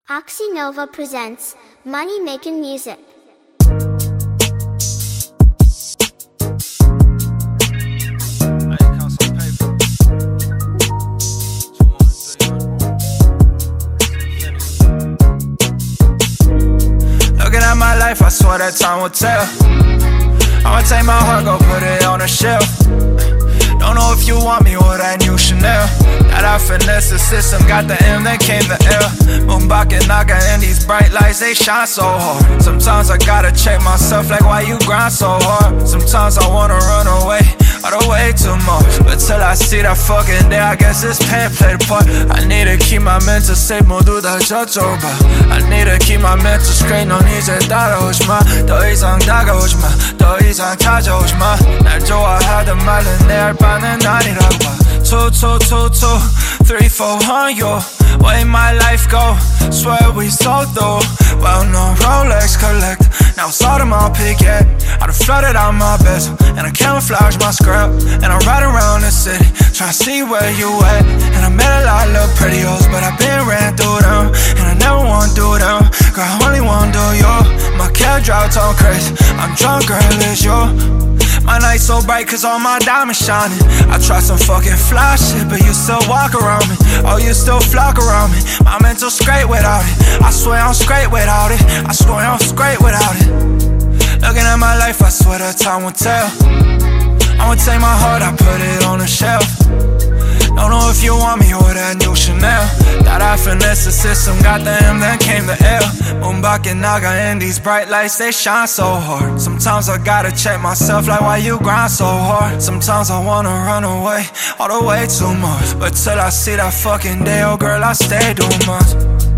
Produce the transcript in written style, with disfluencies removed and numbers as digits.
Oxynova presents Money Making Music. Looking at my life, I swear that time will tell. I'ma take my heart, go put it on a shelf. Don't know if you want me or that new Chanel. That I finesse the system, got the M, then came the L. Moonbaka Naga and these bright lights, they shine so hard. Sometimes I gotta check myself, like why you grind so hard. Sometimes I wanna run away, all the way too much. But till I see that fucking day, I guess this pen played a part. I need to keep my mental safe, 모두다 저쪽봐. I need to keep my mental straight, 넌 이제 따라오지마. 더 이상 다가오지마, 더 이상 찾아오지마. 날 좋아하던 말은 내 할 바는 아니라고 봐. 2, 2, 2, 2, 3, 4 on you. Way my life go, swear we so through. Well, no Rolex collector, now it's Audemars Piguet. I done flooded out my best, and I camouflage my scrap. And I ride around the city, tryna see where you at. And I met a lot of pretty hoes, but I been ran through them. And I never wanna do them, girl, I only wanna do you. My cab drive tone crazy, I'm drunk, girl, it's you. My night so bright cause all my diamonds shining. I try some fucking fly shit, but you still walk around me. Oh, you still flock around me. My mental straight without it. I swear I'm straight without it. I swear I'm straight without it. Looking at my life, I swear that time will tell. I'ma take my heart, I put it on a shelf. Don't know if you want me or that new Chanel. That I finesse the system, got the M, then came the L. Moonbaka Naga and these bright lights, they shine so hard. Sometimes I gotta check myself, like why you grind so hard. Sometimes I wanna run away, all the way too much. But till I see that fucking day, oh girl, I stay too much.